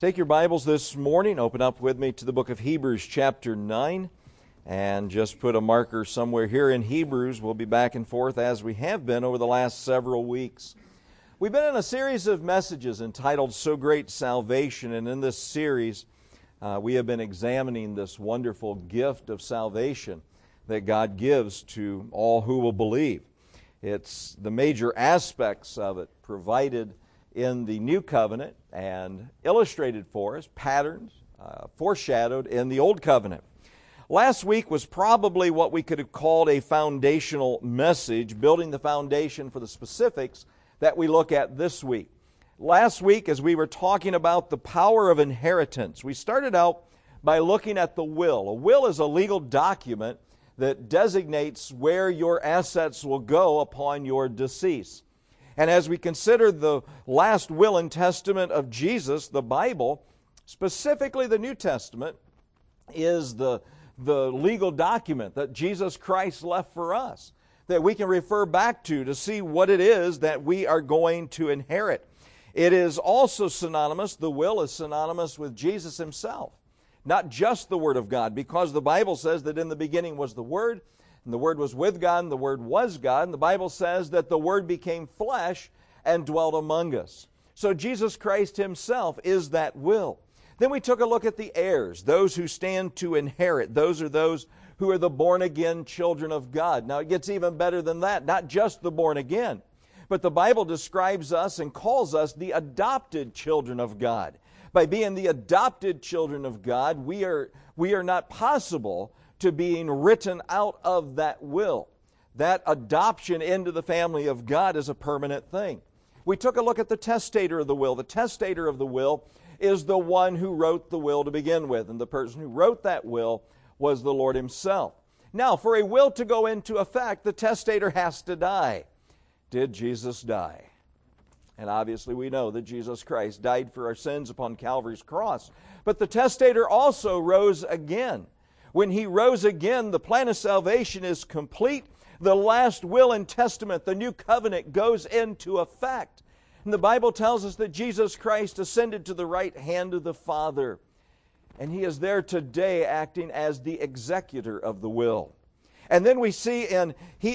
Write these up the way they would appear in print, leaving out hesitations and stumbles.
Take your Bibles this morning, open up with me to the book of Hebrews chapter 9, and just put a marker somewhere here in Hebrews. We'll be back and forth as we have been over the last several weeks. We've been in a series of messages entitled So Great Salvation, and in this series we have been examining this wonderful gift of salvation that God gives to all who will believe. It's the major aspects of it provided in the New Covenant and illustrated for us, patterns, foreshadowed in the Old Covenant. Last week was probably what we could have called a foundational message, building the foundation for the specifics that we look at this week. Last week, as we were talking about the power of inheritance, we started out by looking at the will. A will is a legal document that designates where your assets will go upon your decease. And as we consider the last will and testament of Jesus, the Bible, specifically the New Testament, is the legal document that Jesus Christ left for us, that we can refer back to see what it is that we are going to inherit. It is also synonymous, the will is synonymous with Jesus Himself, not just the Word of God, because the Bible says that in the beginning was the Word, and the Word was with God, and the Word was God. And the Bible says that the Word became flesh and dwelt among us. So Jesus Christ Himself is that will. Then we took a look at the heirs, those who stand to inherit. Those are those who are the born-again children of God. Now it gets even better than that, not just the born-again, but the Bible describes us and calls us the adopted children of God. By being the adopted children of God, we are not possible to being written out of that will. That adoption into the family of God is a permanent thing. We took a look at the testator of the will. The testator of the will is the one who wrote the will to begin with, and the person who wrote that will was the Lord Himself. Now, for a will to go into effect, the testator has to die. Did Jesus die? And obviously we know that Jesus Christ died for our sins upon Calvary's cross. But the testator also rose again. When He rose again, the plan of salvation is complete. The last will and testament, the new covenant, goes into effect. And the Bible tells us that Jesus Christ ascended to the right hand of the Father. And He is there today acting as the executor of the will. And then we see in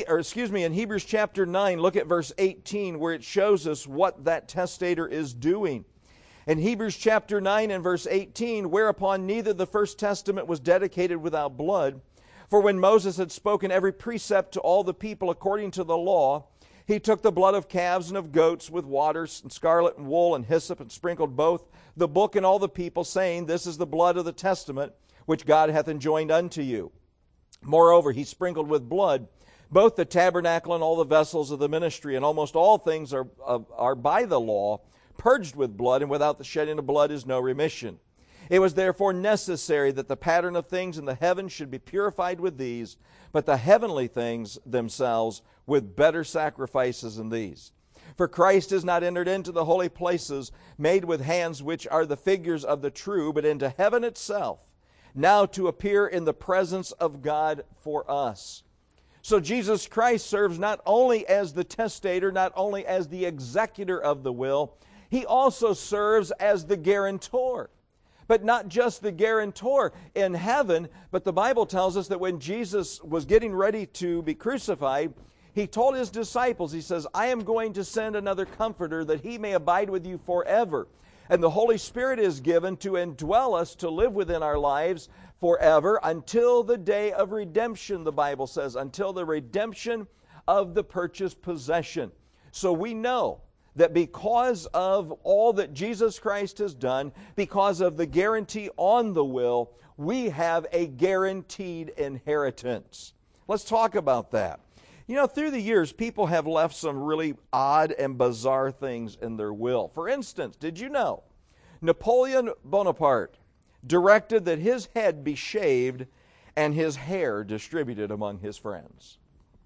Hebrews chapter 9, look at verse 18, where it shows us what that testator is doing. In Hebrews chapter 9 and verse 18, whereupon neither the first testament was dedicated without blood, for when Moses had spoken every precept to all the people according to the law, he took the blood of calves and of goats with water and scarlet and wool and hyssop and sprinkled both the book and all the people, saying, This is the blood of the testament which God hath enjoined unto you. Moreover, he sprinkled with blood both the tabernacle and all the vessels of the ministry, and almost all things are by the law purged with blood, and without the shedding of blood is no remission. It was therefore necessary that the pattern of things in the heavens should be purified with these, but the heavenly things themselves with better sacrifices than these. For Christ is not entered into the holy places made with hands, which are the figures of the true, but into heaven itself, now to appear in the presence of God for us. So Jesus Christ serves not only as the testator, not only as the executor of the will, He also serves as the guarantor. But not just the guarantor in heaven, but the Bible tells us that when Jesus was getting ready to be crucified, He told His disciples, He says, I am going to send another comforter that He may abide with you forever. And the Holy Spirit is given to indwell us, to live within our lives forever until the day of redemption, the Bible says, until the redemption of the purchased possession. So we know that because of all that Jesus Christ has done, because of the guarantee on the will, we have a guaranteed inheritance. Let's talk about that. You know, through the years, people have left some really odd and bizarre things in their will. For instance, did you know Napoleon Bonaparte directed that his head be shaved and his hair distributed among his friends?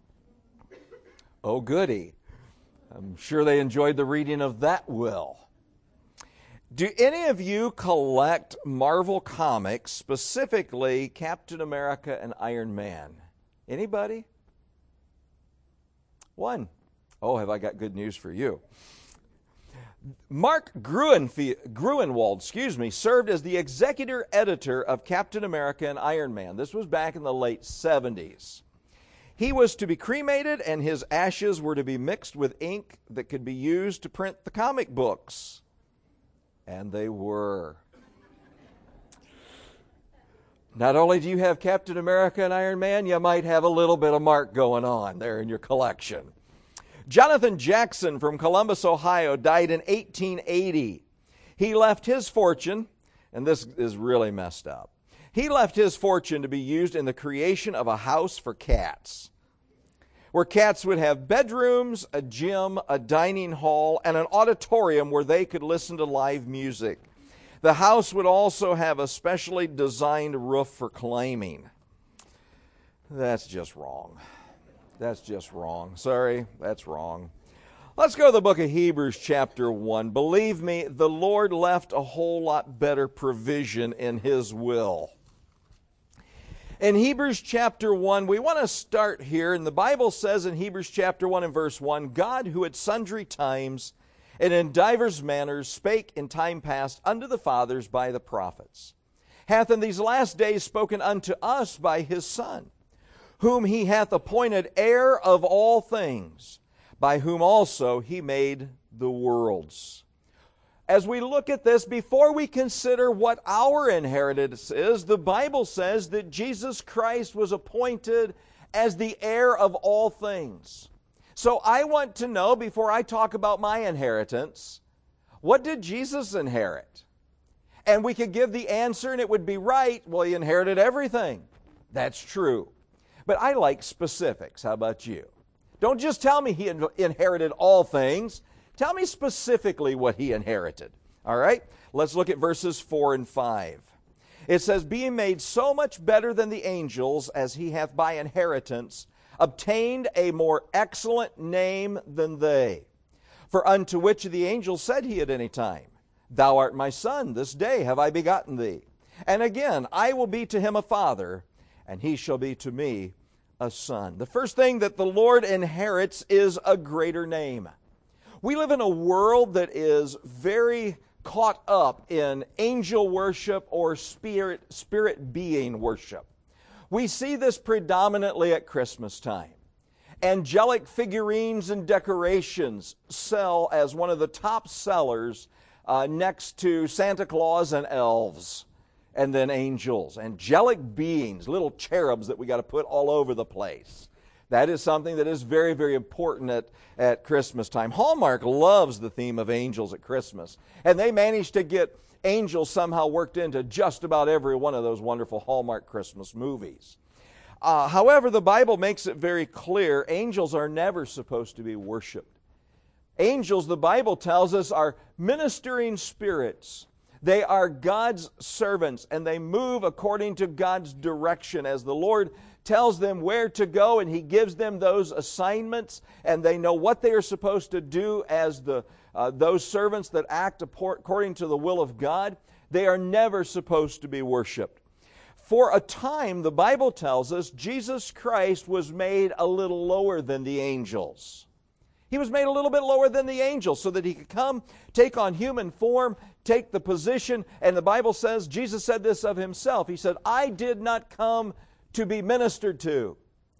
Oh, goody. I'm sure they enjoyed the reading of that will. Do any of you collect Marvel Comics, specifically Captain America and Iron Man? Anybody? One. Oh, have I got good news for you. Mark Gruenwald, served as the executive editor of Captain America and Iron Man. This was back in the late 70s. He was to be cremated, and his ashes were to be mixed with ink that could be used to print the comic books. And they were. Not only do you have Captain America and Iron Man, you might have a little bit of Mark going on there in your collection. Jonathan Jackson from Columbus, Ohio, died in 1880. He left his fortune, and this is really messed up. He left his fortune to be used in the creation of a house for cats, where cats would have bedrooms, a gym, a dining hall, and an auditorium where they could listen to live music. The house would also have a specially designed roof for climbing. That's just wrong. That's just wrong. Sorry, that's wrong. Let's go to the book of Hebrews chapter 1. Believe me, the Lord left a whole lot better provision in His will. In Hebrews chapter 1, we want to start here, and the Bible says in Hebrews chapter 1 and verse 1, God, who at sundry times and in divers manners spake in time past unto the fathers by the prophets, hath in these last days spoken unto us by His Son, whom He hath appointed heir of all things, by whom also He made the worlds. As we look at this, before we consider what our inheritance is, the Bible says that Jesus Christ was appointed as the heir of all things. So I want to know, before I talk about my inheritance, what did Jesus inherit? And we could give the answer and it would be right. Well, He inherited everything. That's true. But I like specifics. How about you? Don't just tell me He inherited all things. Tell me specifically what He inherited. All right? Let's look at verses 4 and 5. It says, being made so much better than the angels, as He hath by inheritance obtained a more excellent name than they. For unto which of the angels said He at any time, Thou art my Son, this day have I begotten thee. And again, I will be to him a father, and he shall be to me a son. The first thing that the Lord inherits is a greater name. We live in a world that is very caught up in angel worship or spirit being worship. We see this predominantly at Christmas time. Angelic figurines and decorations sell as one of the top sellers next to Santa Claus and elves. And then angels, angelic beings, little cherubs that we got to put all over the place. That is something that is very, very important at Christmas time. Hallmark loves the theme of angels at Christmas. And they managed to get angels somehow worked into just about every one of those wonderful Hallmark Christmas movies. However, the Bible makes it very clear, angels are never supposed to be worshiped. Angels, the Bible tells us, are ministering spirits. They are God's servants, and they move according to God's direction as the Lord tells them where to go, and He gives them those assignments, and they know what they are supposed to do as those servants that act according to the will of God. They are never supposed to be worshiped. For a time, the Bible tells us, Jesus Christ was made a little lower than the angels. He was made a little bit lower than the angels so that He could come, take on human form, take the position. And the Bible says, Jesus said this of Himself. He said, I did not come to be ministered to.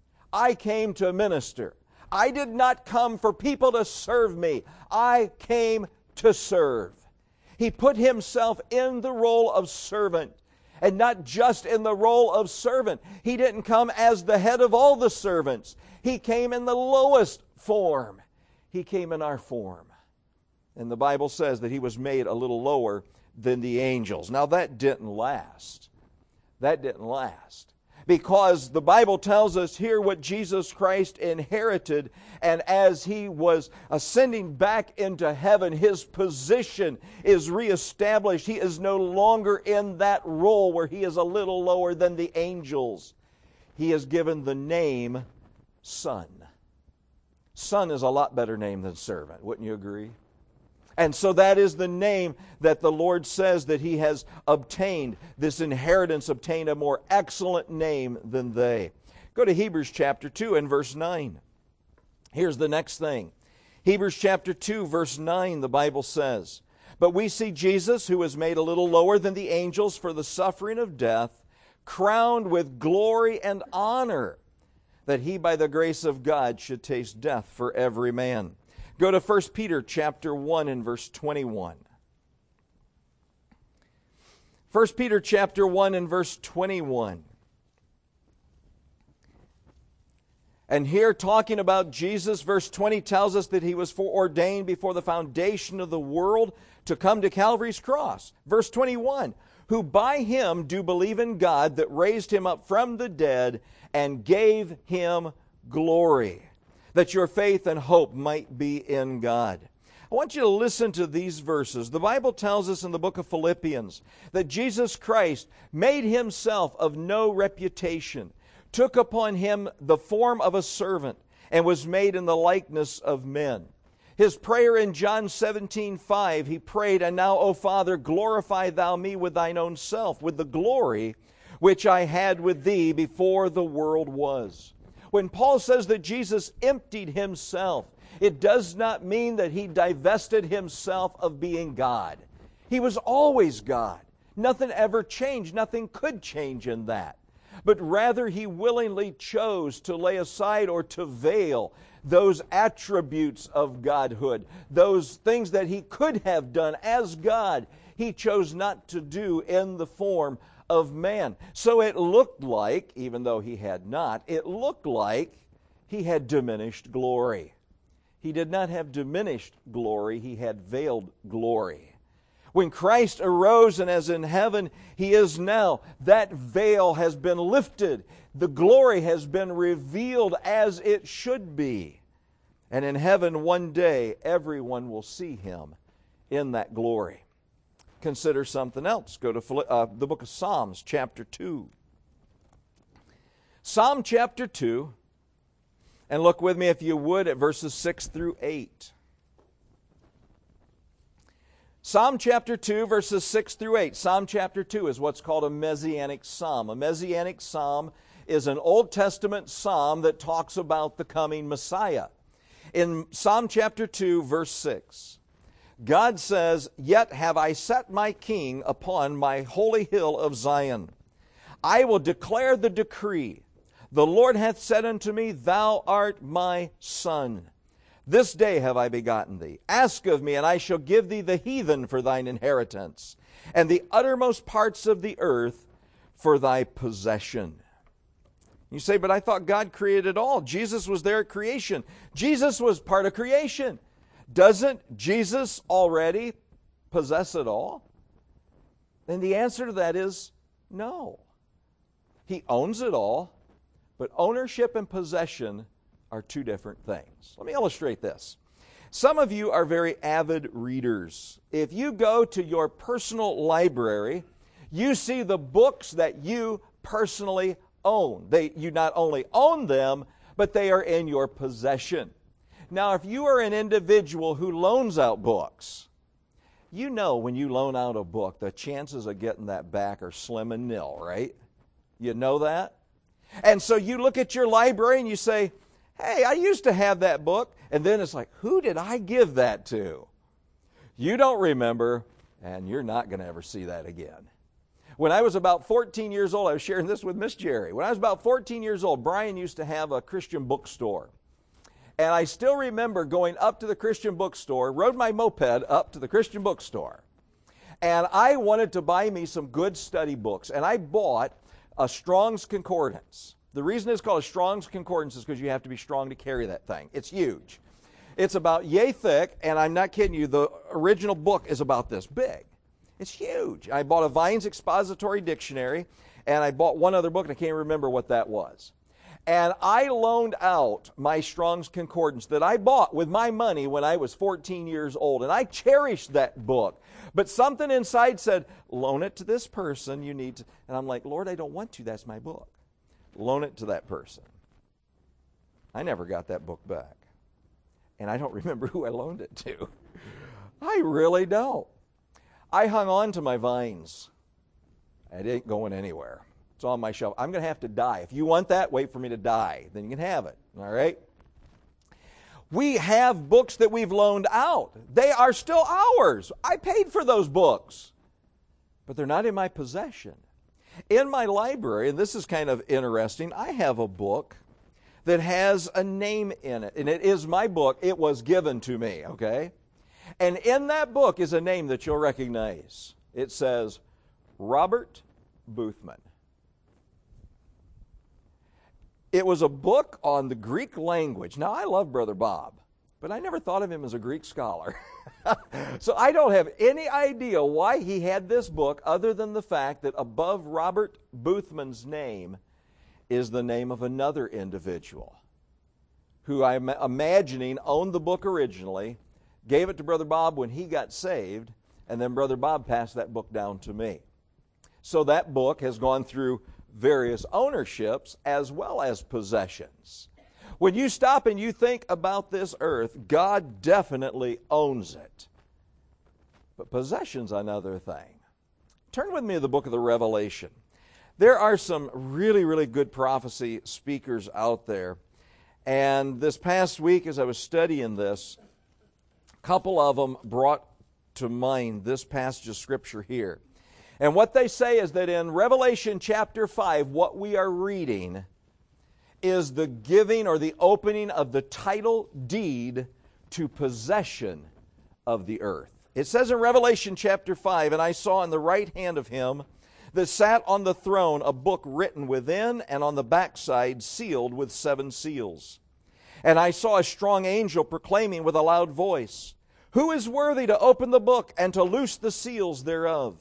I came to minister. I did not come for people to serve me. I came to serve. He put Himself in the role of servant. And not just in the role of servant. He didn't come as the head of all the servants. He came in the lowest form. He came in our form. And the Bible says that He was made a little lower than the angels. Now that didn't last. That didn't last. Because the Bible tells us here what Jesus Christ inherited, and as He was ascending back into heaven, His position is reestablished. He is no longer in that role where He is a little lower than the angels. He is given the name Son. Son is a lot better name than servant, wouldn't you agree? And so that is the name that the Lord says that He has obtained. This inheritance obtained a more excellent name than they. Go to Hebrews chapter 2 and verse 9. Here's the next thing. Hebrews chapter 2, verse 9, the Bible says, "But we see Jesus, who was made a little lower than the angels for the suffering of death, crowned with glory and honor, that he by the grace of God should taste death for every man." Go to 1 Peter chapter 1 and verse 21. 1 Peter chapter 1 and verse 21. And here, talking about Jesus, verse 20 tells us that he was foreordained before the foundation of the world to come to Calvary's cross. Verse 21, "Who by him do believe in God that raised him up from the dead and gave him glory, that your faith and hope might be in God." I want you to listen to these verses. The Bible tells us in the book of Philippians that Jesus Christ made himself of no reputation, took upon him the form of a servant, and was made in the likeness of men. His prayer in John 17:5, he prayed, "And now, O Father, glorify thou me with thine own self, with the glory which I had with thee before the world was." When Paul says that Jesus emptied himself, it does not mean that he divested himself of being God. He was always God. Nothing ever changed. Nothing could change in that. But rather he willingly chose to lay aside or to veil those attributes of godhood, those things that he could have done as God, he chose not to do in the form of man. So it looked like, even though he had not, it looked like he had diminished glory. He did not have diminished glory, he had veiled glory. When Christ arose and as in heaven he is now, that veil has been lifted. The glory has been revealed as it should be. And in heaven one day everyone will see him in that glory. Consider something else. Go to the book of Psalms chapter 2. Psalm chapter 2, and look with me if you would at verses 6 through 8. Psalm chapter 2, verses 6 through 8. Psalm chapter 2 is what's called a messianic psalm. A messianic psalm is an Old Testament psalm that talks about the coming Messiah. In Psalm chapter 2, verse 6, God says, "Yet have I set my king upon my holy hill of Zion. I will declare the decree. The Lord hath said unto me, Thou art my son. This day have I begotten thee. Ask of me, and I shall give thee the heathen for thine inheritance, and the uttermost parts of the earth for thy possession." You say, "But I thought God created all. Jesus was there at creation." Jesus was part of creation. Doesn't Jesus already possess it all? And the answer to that is no. He owns it all, but ownership and possession are two different things. Let me illustrate this. Some of you are very avid readers. If you go to your personal library, you see the books that you personally own. You not only own them, but they are in your possession. Now, if you are an individual who loans out books, you know when you loan out a book, the chances of getting that back are slim and nil, right? You know that? And so you look at your library and you say, "Hey, I used to have that book." And then it's like, who did I give that to? You don't remember, and you're not going to ever see that again. When I was about 14 years old, I was sharing this with Miss Jerry. When I was about 14 years old, Brian used to have a Christian bookstore. And I still remember going up to the Christian bookstore, rode my moped up to the Christian bookstore. And I wanted to buy me some good study books. And I bought a Strong's Concordance. The reason it's called a Strong's Concordance is because you have to be strong to carry that thing. It's huge. It's about yay thick, and I'm not kidding you, the original book is about this big. It's huge. I bought a Vine's Expository Dictionary, and I bought one other book, and I can't remember what that was. And I loaned out my Strong's Concordance that I bought with my money when I was 14 years old. And I cherished that book. But something inside said, loan it to this person. You need to. And I'm like, Lord, I don't want to. That's my book. Loan it to that person. I never got that book back. And I don't remember who I loaned it to. I really don't. I hung on to my Vines. It ain't going anywhere. It's on my shelf. I'm going to have to die. If you want that, wait for me to die. Then you can have it. All right? We have books that we've loaned out. They are still ours. I paid for those books, but they're not in my possession. In my library, and this is kind of interesting, I have a book that has a name in it, and it is my book. It was given to me, okay? And in that book is a name that you'll recognize. It says, Robert Boothman. It was a book on the Greek language. Now, I love Brother Bob, but I never thought of him as a Greek scholar. So I don't have any idea why he had this book other than the fact that above Robert Boothman's name is the name of another individual who I'm imagining owned the book originally, gave it to Brother Bob when he got saved, and then Brother Bob passed that book down to me. So that book has gone through various ownerships as well as possessions. When you stop and you think about this earth, God definitely owns it. But possession's another thing. Turn with me to the book of the Revelation. There are some really, really good prophecy speakers out there. And this past week as I was studying this, a couple of them brought to mind this passage of Scripture here. And what they say is that in Revelation chapter 5, what we are reading is the giving or the opening of the title deed to possession of the earth. It says in Revelation chapter 5, and I saw in the right hand of him that sat on the throne a book written within and on the backside sealed with 7 seals. And I saw a strong angel proclaiming with a loud voice, Who is worthy to open the book and to loose the seals thereof?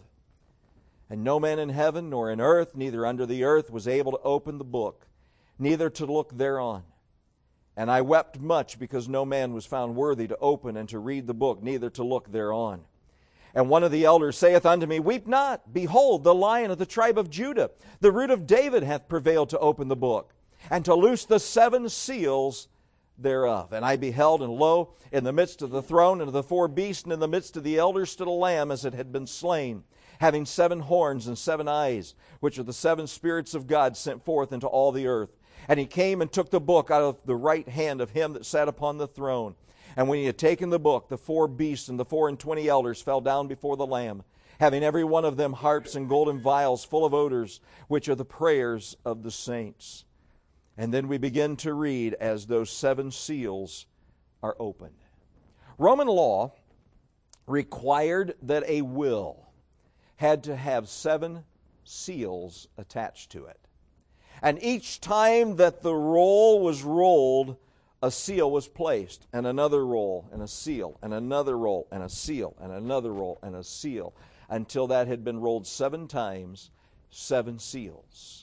And no man in heaven nor in earth, neither under the earth, was able to open the book, neither to look thereon. And I wept much because no man was found worthy to open and to read the book, neither to look thereon. And one of the elders saith unto me, Weep not, behold, the Lion of the tribe of Judah, the Root of David, hath prevailed to open the book, and to loose the 7 seals thereof. And I beheld, and lo, in the midst of the throne and of the 4 beasts, and in the midst of the elders stood a lamb as it had been slain, having 7 horns and 7 eyes, which are the 7 spirits of God sent forth into all the earth. And he came and took the book out of the right hand of him that sat upon the throne. And when he had taken the book, the 4 beasts and the 24 elders fell down before the Lamb, having every one of them harps and golden vials full of odors, which are the prayers of the saints. And then we begin to read as those 7 seals are opened. Roman law required that a will had to have 7 seals attached to it. And each time that the roll was rolled, a seal was placed, and another roll, and a seal, and another roll, and a seal, and another roll, and a seal, until that had been rolled 7 times, 7 seals.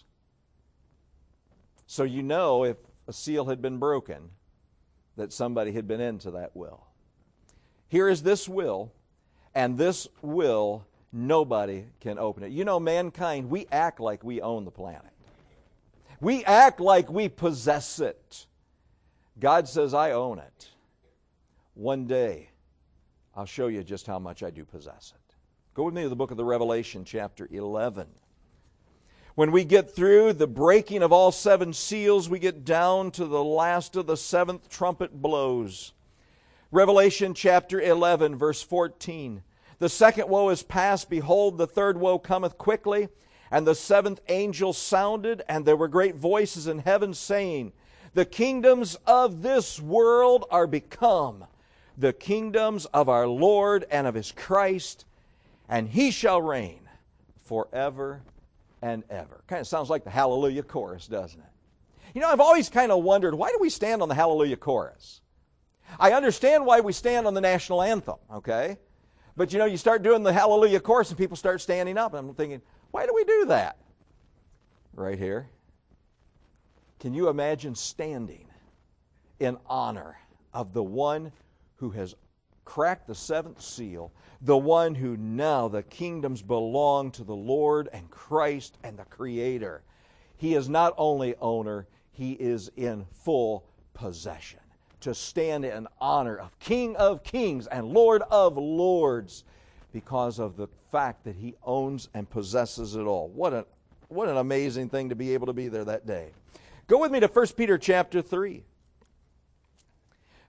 So you know if a seal had been broken, that somebody had been into that will. Here is this will, and this will, nobody can open it. You know, mankind, we act like we own the planet. We act like we possess it. God says, I own it. One day, I'll show you just how much I do possess it. Go with me to the book of the Revelation, chapter 11. When we get through the breaking of all 7 seals, we get down to the last of the 7th trumpet blows. Revelation chapter 11, verse 14. The second woe is past. Behold, the third woe cometh quickly. And the 7th angel sounded, and there were great voices in heaven saying, The kingdoms of this world are become the kingdoms of our Lord and of His Christ, and He shall reign forever and ever. Kind of sounds like the Hallelujah chorus, doesn't it? You know, I've always kind of wondered, why do we stand on the Hallelujah chorus? I understand why we stand on the national anthem, okay? But you know, you start doing the Hallelujah chorus and people start standing up, and I'm thinking, why do we do that? Right here. Can you imagine standing in honor of the one who has cracked the 7th seal, the one who now the kingdoms belong to the Lord and Christ and the Creator? He is not only owner, He is in full possession. To stand in honor of King of Kings and Lord of Lords, because of the fact that He owns and possesses it all. What an amazing thing to be able to be there that day. Go with me to 1 Peter chapter 3.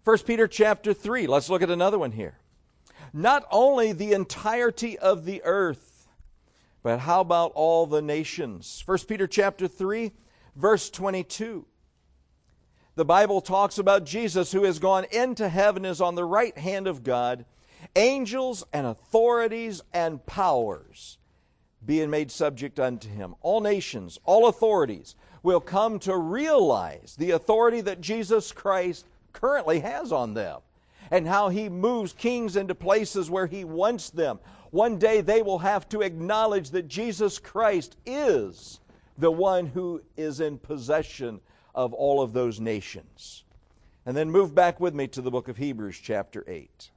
1 Peter chapter 3, let's look at another one here. Not only the entirety of the earth, but how about all the nations? 1 Peter chapter 3, verse 22. The Bible talks about Jesus who has gone into heaven, is on the right hand of God, angels and authorities and powers being made subject unto him. All nations, all authorities will come to realize the authority that Jesus Christ currently has on them, and how he moves kings into places where he wants them. One day they will have to acknowledge that Jesus Christ is the one who is in possession of all of those nations. And then move back with me to the book of Hebrews chapter 8.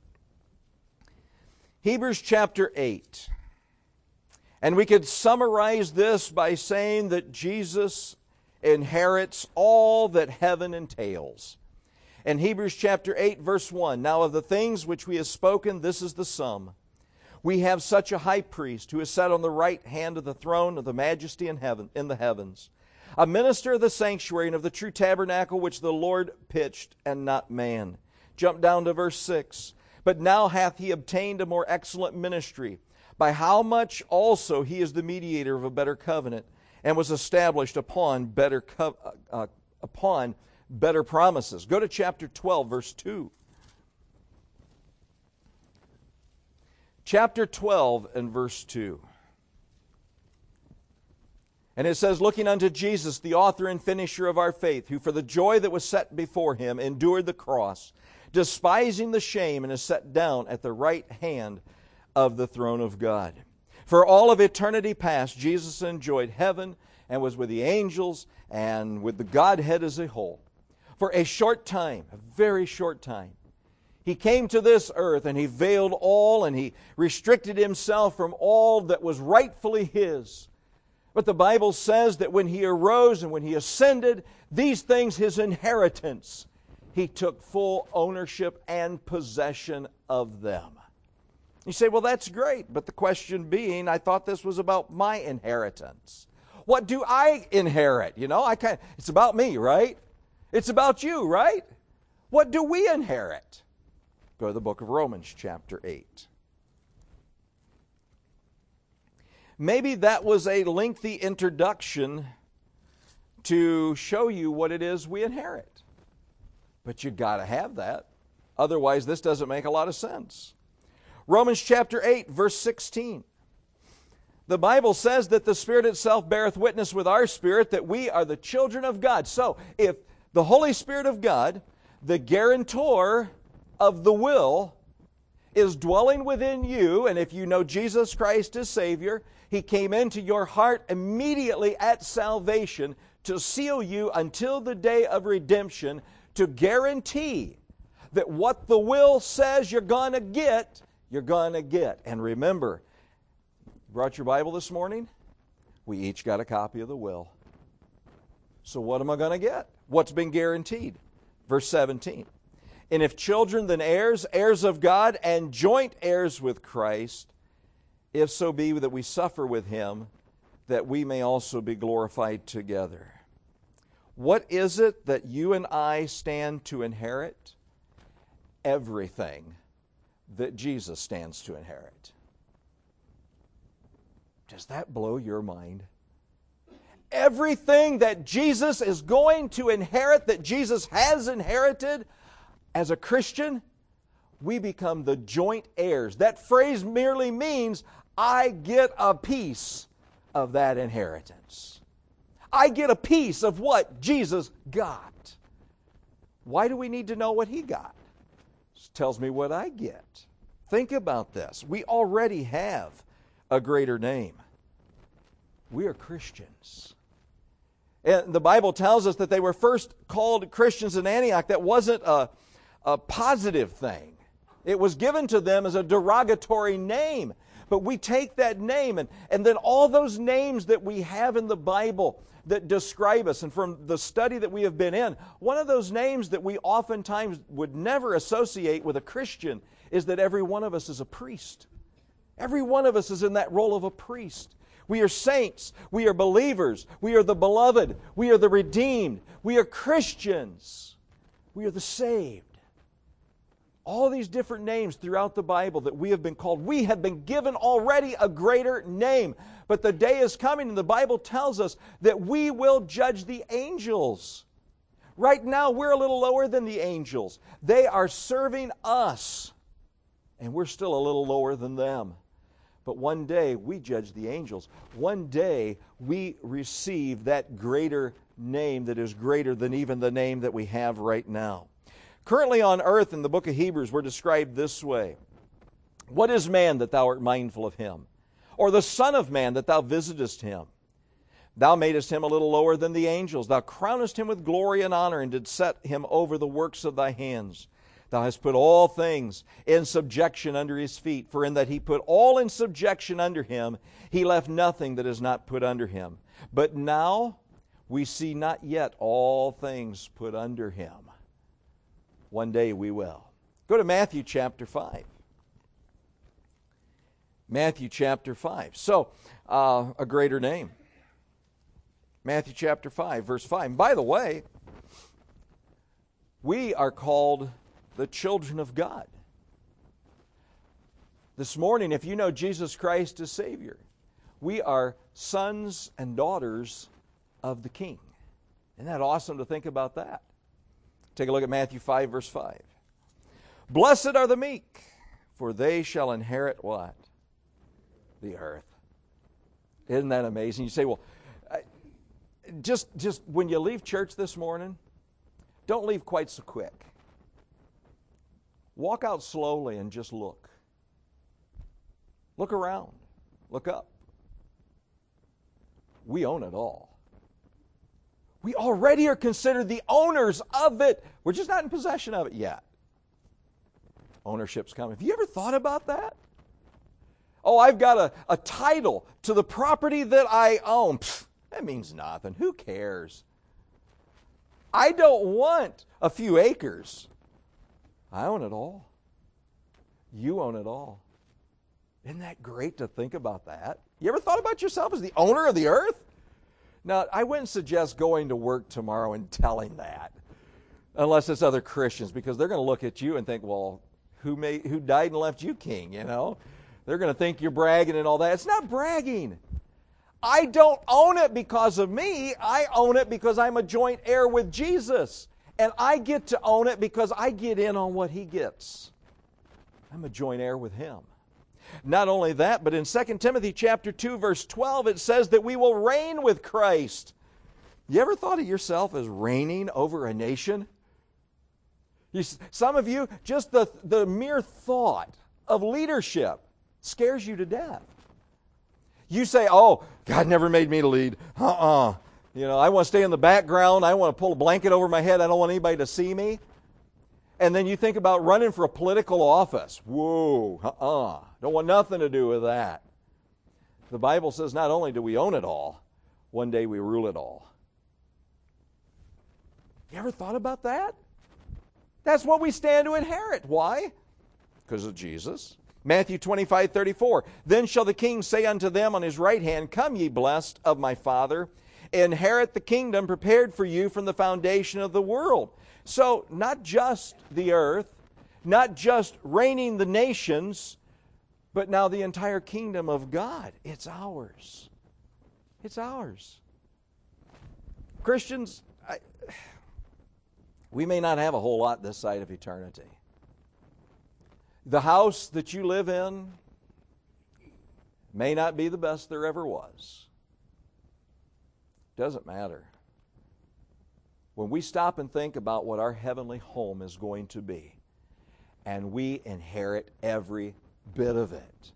Hebrews chapter 8. And we could summarize this by saying that Jesus inherits all that heaven entails. In Hebrews chapter 8, verse 1, now of the things which we have spoken, this is the sum. We have such a high priest who is set on the right hand of the throne of the majesty in the heavens, a minister of the sanctuary and of the true tabernacle which the Lord pitched and not man. Jump down to verse 6. But now hath he obtained a more excellent ministry, by how much also he is the mediator of a better covenant, and was established upon better promises. Go to chapter 12, verse 2. Chapter 12 and verse 2. And it says, looking unto Jesus, the author and finisher of our faith, who for the joy that was set before him endured the cross, despising the shame, and is set down at the right hand of the throne of God. For all of eternity past, Jesus enjoyed heaven and was with the angels and with the Godhead as a whole. For a short time, a very short time, he came to this earth and he veiled all and he restricted himself from all that was rightfully his. But the Bible says that when he arose and when he ascended, these things, his inheritance, he took full ownership and possession of them. You say, well, that's great, but the question being, I thought this was about my inheritance. What do I inherit? You know, it's about me, right? It's about you, right? What do we inherit? Go to the book of Romans chapter 8. Maybe that was a lengthy introduction to show you what it is we inherit. But you got to have that. Otherwise, this doesn't make a lot of sense. Romans chapter 8, verse 16. The Bible says that the Spirit itself beareth witness with our spirit that we are the children of God. So, if the Holy Spirit of God, the guarantor of the will, is dwelling within you, and if you know Jesus Christ as Savior, He came into your heart immediately at salvation to seal you until the day of redemption, to guarantee that what the will says you're going to get, you're going to get. And remember, brought your Bible this morning? We each got a copy of the will. So what am I going to get? What's been guaranteed? Verse 17. And if children, then heirs, heirs of God, and joint heirs with Christ, if so be that we suffer with Him, that we may also be glorified together. What is it that you and I stand to inherit? Everything that Jesus stands to inherit. Does that blow your mind? Everything that Jesus is going to inherit, that Jesus has inherited, as a Christian, we become the joint heirs. That phrase merely means, I get a piece of that inheritance. I get a piece of what Jesus got. Why do we need to know what He got? It tells me what I get. Think about this. We already have a greater name. We are Christians. And the Bible tells us that they were first called Christians in Antioch. That wasn't a positive thing. It was given to them as a derogatory name. But we take that name and then all those names that we have in the Bible that describe us, and from the study that we have been in, one of those names that we oftentimes would never associate with a Christian is that every one of us is a priest. Every one of us is in that role of a priest. We are saints. We are believers. We are the beloved. We are the redeemed. We are Christians. We are the saved. All these different names throughout the Bible that we have been called. We have been given already a greater name. But the day is coming, and the Bible tells us that we will judge the angels. Right now, we're a little lower than the angels. They are serving us, and we're still a little lower than them. But one day, we judge the angels. One day, we receive that greater name that is greater than even the name that we have right now. Currently on earth, in the book of Hebrews, we're described this way. What is man that thou art mindful of him? Or the son of man that thou visitest him? Thou madest him a little lower than the angels. Thou crownest him with glory and honor, and didst set him over the works of thy hands. Thou hast put all things in subjection under his feet. For in that he put all in subjection under him, he left nothing that is not put under him. But now we see not yet all things put under him. One day we will. Go to Matthew chapter 5. Matthew chapter 5. So, a greater name. Matthew chapter 5, verse 5. And by the way, we are called the children of God. This morning, if you know Jesus Christ as Savior, we are sons and daughters of the King. Isn't that awesome to think about that? Take a look at Matthew 5, verse 5. Blessed are the meek, for they shall inherit what? The earth. Isn't that amazing? You say, well, just when you leave church this morning, don't leave quite so quick. Walk out slowly and just look. Look around. Look up. We own it all. We already are considered the owners of it. We're just not in possession of it yet. Ownership's coming. Have you ever thought about that? Oh, I've got a title to the property that I own. Pfft, that means nothing. Who cares? I don't want a few acres. I own it all. You own it all. Isn't that great to think about that? You ever thought about yourself as the owner of the earth? Now, I wouldn't suggest going to work tomorrow and telling that, unless it's other Christians, because they're going to look at you and think, well, who died and left you king, you know? They're going to think you're bragging and all that. It's not bragging. I don't own it because of me. I own it because I'm a joint heir with Jesus. And I get to own it because I get in on what He gets. I'm a joint heir with Him. Not only that, but in 2 Timothy chapter 2, verse 12, it says that we will reign with Christ. You ever thought of yourself as reigning over a nation? Some of you, just the mere thought of leadership scares you to death. You say, oh, God never made me to lead. You know, I want to stay in the background. I want to pull a blanket over my head. I don't want anybody to see me. And then you think about running for a political office. Whoa, don't want nothing to do with that. The Bible says not only do we own it all, one day we rule it all. You ever thought about that? That's what we stand to inherit. Why? Because of Jesus. Matthew 25:34. Then shall the king say unto them on his right hand, Come ye blessed of my Father, inherit the kingdom prepared for you from the foundation of the world. So, not just the earth, not just reigning the nations, but now the entire kingdom of God. It's ours. It's ours. Christians, we may not have a whole lot this side of eternity. The house that you live in may not be the best there ever was. Doesn't matter. When we stop and think about what our heavenly home is going to be, and we inherit every bit of it.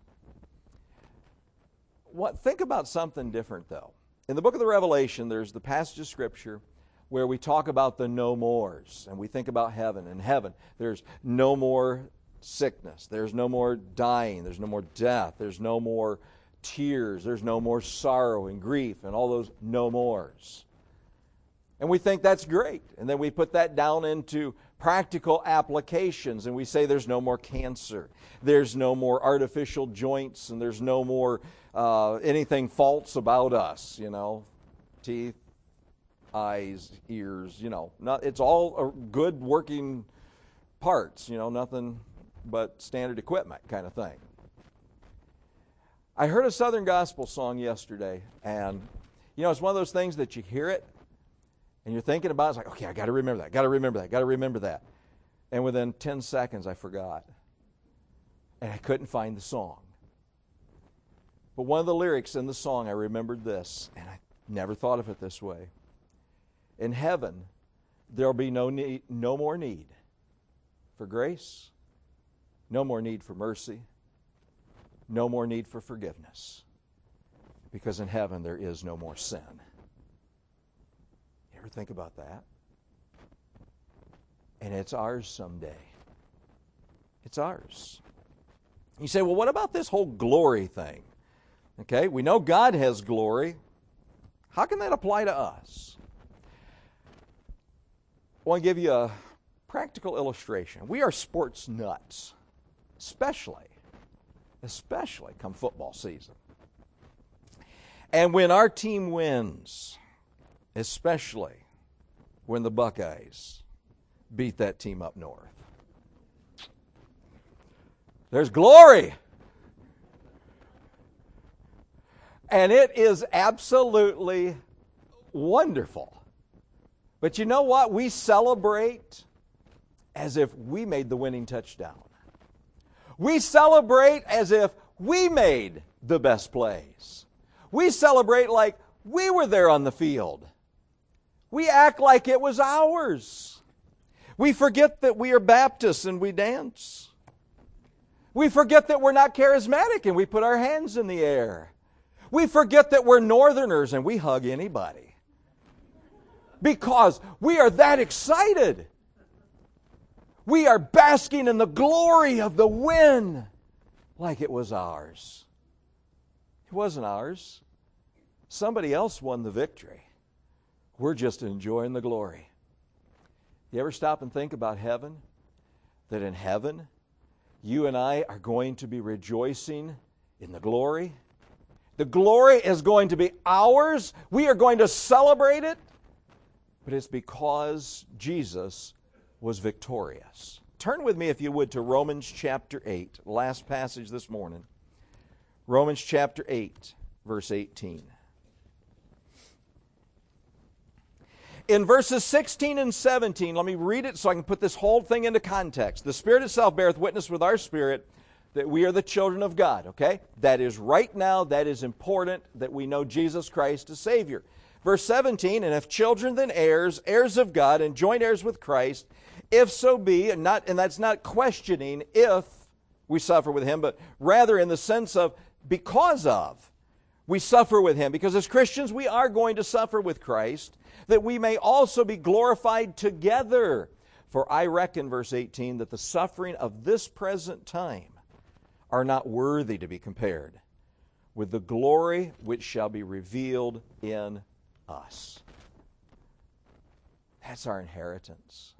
Think about something different, though. In the book of the Revelation, there's the passage of Scripture where we talk about the no mores, and we think about heaven. In heaven, there's no more sickness. There's no more dying. There's no more death. There's no more tears. There's no more sorrow and grief and all those no mores. And we think that's great. And then we put that down into practical applications, and we say there's no more cancer. There's no more artificial joints, and there's no more anything false about us, you know, teeth, eyes, ears, you know. It's all a good working parts, nothing but standard equipment kind of thing. I heard a Southern gospel song yesterday, and it's one of those things that you hear it and you're thinking about it. It's like, okay, I got to remember that. And within 10 seconds I forgot, and I couldn't find the song. But one of the lyrics in the song, I remembered this, and I never thought of it this way. In heaven, there'll be no more need for grace, no more need for mercy, no more need for forgiveness, because in heaven there is no more sin. You ever think about that? And it's ours someday. It's ours. You say, well, what about this whole glory thing? Okay, we know God has glory. How can that apply to us? I want to give you a practical illustration. We are sports nuts, especially come football season. And when our team wins, especially when the Buckeyes beat that team up north, there's glory. And it is absolutely wonderful. But you know what? We celebrate as if we made the winning touchdown. We celebrate as if we made the best plays. We celebrate like we were there on the field. We act like it was ours. We forget that we are Baptists and we dance. We forget that we're not charismatic and we put our hands in the air. We forget that we're Northerners and we hug anybody. Because we are that excited. We are basking in the glory of the win like it was ours. It wasn't ours. Somebody else won the victory. We're just enjoying the glory. You ever stop and think about heaven? That in heaven, you and I are going to be rejoicing in the glory. The glory is going to be ours. We are going to celebrate it. But it's because Jesus was victorious. Turn with me, if you would, to Romans chapter 8, last passage this morning. Romans chapter 8, verse 18. In verses 16 and 17, let me read it so I can put this whole thing into context. The Spirit itself beareth witness with our spirit that we are the children of God, okay? That is right now, that is important, that we know Jesus Christ as Savior. Verse 17, and if children then heirs, heirs of God, and joint heirs with Christ, if so be, and that's not questioning if we suffer with Him, but rather in the sense of because of we suffer with Him. Because as Christians we are going to suffer with Christ, that we may also be glorified together. For I reckon, verse 18, that the suffering of this present time are not worthy to be compared with the glory which shall be revealed in us. That's our inheritance.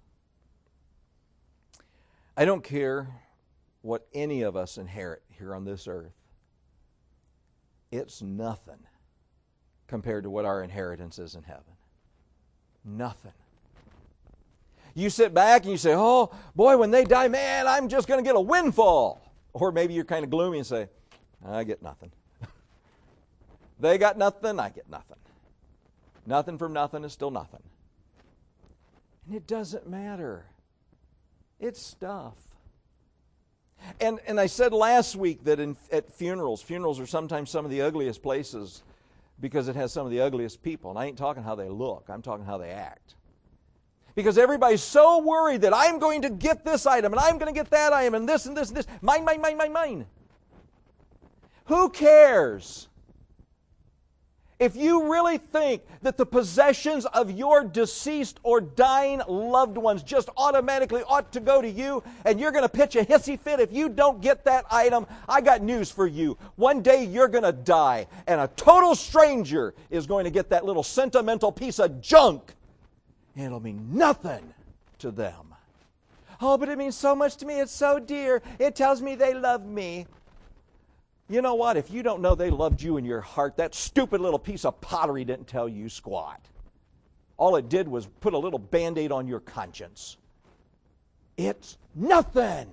I don't care what any of us inherit here on this earth. It's nothing compared to what our inheritance is in heaven. Nothing. You sit back and you say, oh, boy, when they die, man, I'm just going to get a windfall. Or maybe you're kind of gloomy and say, I get nothing. They got nothing, I get nothing. Nothing from nothing is still nothing. And it doesn't matter. It's stuff. And I said last week that at funerals are sometimes some of the ugliest places because it has some of the ugliest people. And I ain't talking how they look, I'm talking how they act. Because everybody's so worried that I'm going to get this item and I'm going to get that item and this and this and this. Mine. Who cares? If you really think that the possessions of your deceased or dying loved ones just automatically ought to go to you and you're going to pitch a hissy fit if you don't get that item, I got news for you. One day you're going to die and a total stranger is going to get that little sentimental piece of junk and it'll mean nothing to them. Oh, but it means so much to me. It's so dear. It tells me they love me. You know what? If you don't know they loved you in your heart, that stupid little piece of pottery didn't tell you squat. All it did was put a little Band-Aid on your conscience. It's nothing.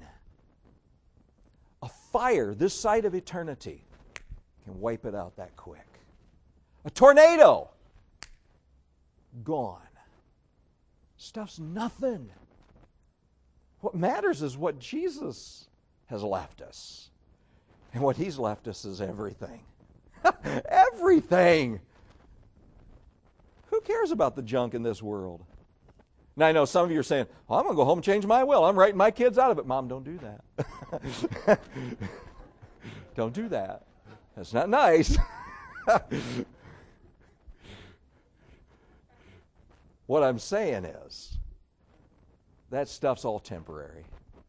A fire this side of eternity can wipe it out that quick. A tornado, gone. Stuff's nothing. What matters is what Jesus has left us. And what He's left us is everything. Everything. Who cares about the junk in this world? Now, I know some of you are saying, well, I'm going to go home and change my will. I'm writing my kids out of it. Mom, don't do that. Don't do that. That's not nice. What I'm saying is, that stuff's all temporary.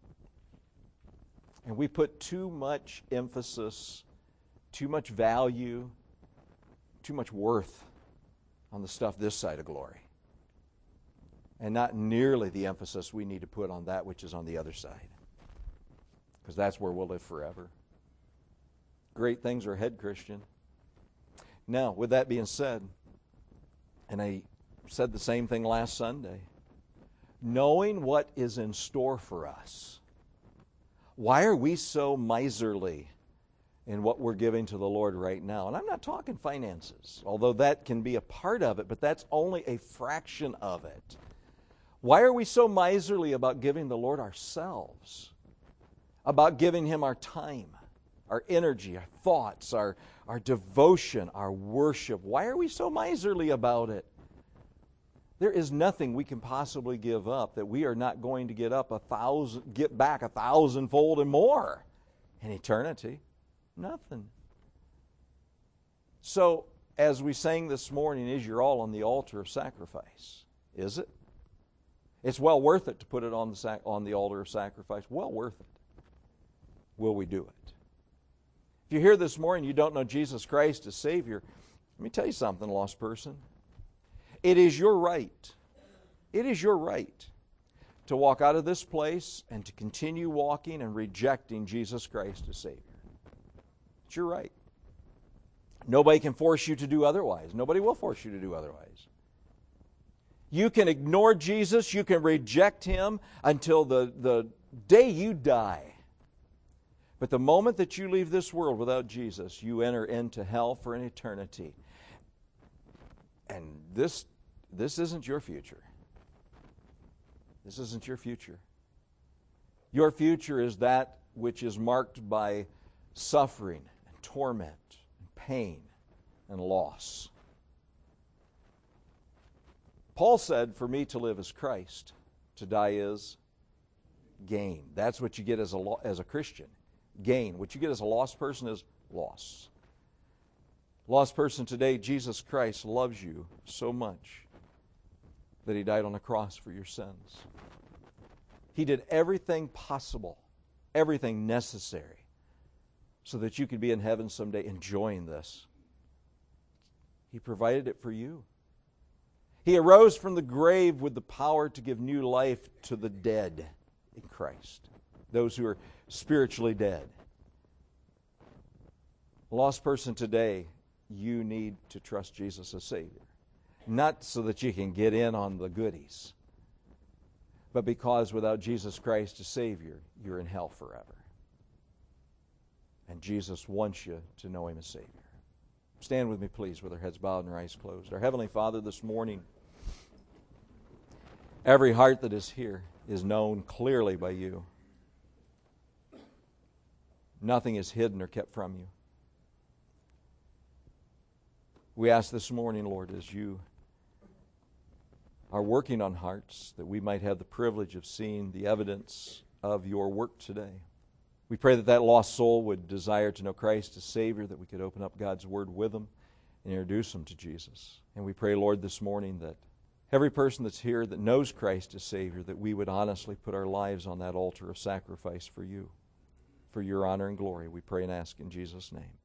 And we put too much emphasis, too much value, too much worth on the stuff this side of glory. And not nearly the emphasis we need to put on that which is on the other side. Because that's where we'll live forever. Great things are ahead, Christian. Now, with that being said, and I said the same thing last Sunday, knowing what is in store for us, why are we so miserly in what we're giving to the Lord right now? And I'm not talking finances, although that can be a part of it, but that's only a fraction of it. Why are we so miserly about giving the Lord ourselves? About giving Him our time, our energy, our thoughts, our devotion, our worship? Why are we so miserly about it? There is nothing we can possibly give up that we are not going to get back 1,000-fold and more in eternity. Nothing. So, as we sang this morning, is your all on the altar of sacrifice? Is it? It's well worth it to put it on the altar of sacrifice. Well worth it. Will we do it? If you're here this morning and you don't know Jesus Christ as Savior, let me tell you something, lost person. It is your right. It is your right to walk out of this place and to continue walking and rejecting Jesus Christ as Savior. It's your right. Nobody can force you to do otherwise. Nobody will force you to do otherwise. You can ignore Jesus. You can reject Him until the day you die. But the moment that you leave this world without Jesus, you enter into hell for an eternity. And this isn't your future. This isn't your future. Your future is that which is marked by suffering and torment and pain and loss. Paul said, for me to live is Christ, to die is gain. That's what you get as a Christian. Gain. What you get as a lost person is loss. Lost person today, Jesus Christ loves you so much that He died on the cross for your sins. He did everything possible, everything necessary, so that you could be in heaven someday enjoying this. He provided it for you. He arose from the grave with the power to give new life to the dead in Christ, those who are spiritually dead. Lost person today, you need to trust Jesus as Savior. Not so that you can get in on the goodies, but because without Jesus Christ as Savior, you're in hell forever. And Jesus wants you to know Him as Savior. Stand with me, please, with our heads bowed and our eyes closed. Our Heavenly Father, this morning, every heart that is here is known clearly by You. Nothing is hidden or kept from You. We ask this morning, Lord, as You are working on hearts, that we might have the privilege of seeing the evidence of Your work today. We pray that that lost soul would desire to know Christ as Savior, that we could open up God's Word with them and introduce them to Jesus. And we pray, Lord, this morning that every person that's here that knows Christ as Savior, that we would honestly put our lives on that altar of sacrifice for You, for Your honor and glory. We pray and ask in Jesus' name.